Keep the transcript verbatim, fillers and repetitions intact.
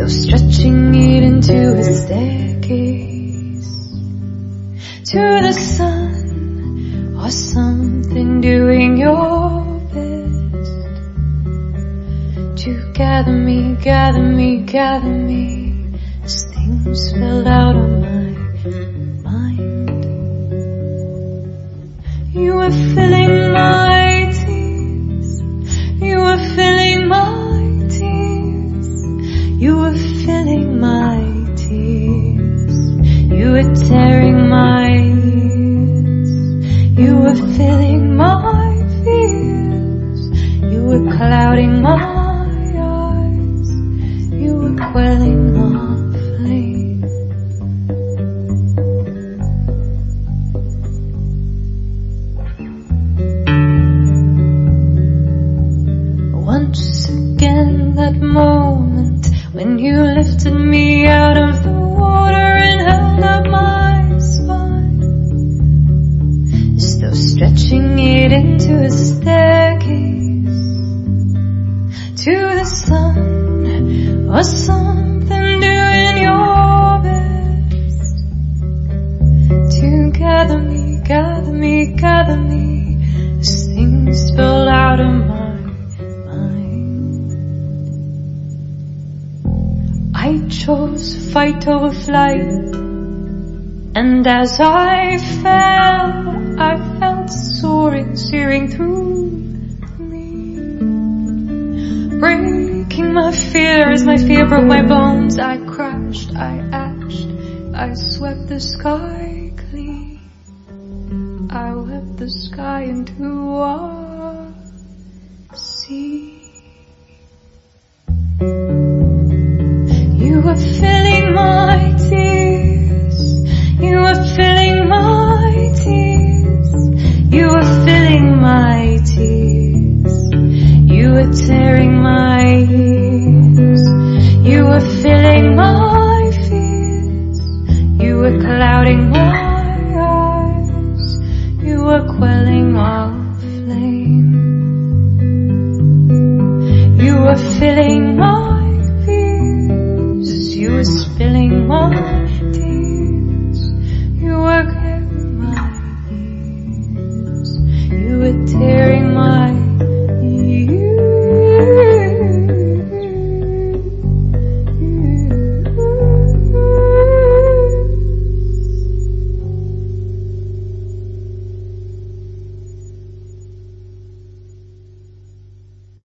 though stretching it into a staircase to the sun, or something doing your best to gather me, gather me, gather me as things fell out of my mind. You were filling my tears, you were filling my tears, you were filling my tears, you were tearing my ears, you were filling my fears, you were clouding my eyes, you were quelling my flame. Once again that moment when you lifted me out of the water and held up my spine, as though stretching it into a staircase to the sun, or something doing your best to gather me, gather me, gather me as things fell out of my I chose fight over flight, and as I fell, I felt soaring, searing through me, breaking my fear as my fear broke my bones. I crashed, I ashed, I swept the sky clean, I wept the sky into a sea. You were filling my tears, you were filling my tears, you were filling my tears, you were tearing my ears, you were filling my fears, you were clouding my eyes, you were quelling my flame. You were filling my you were spilling my tears, you were clearing my ears, you were tearing my ears.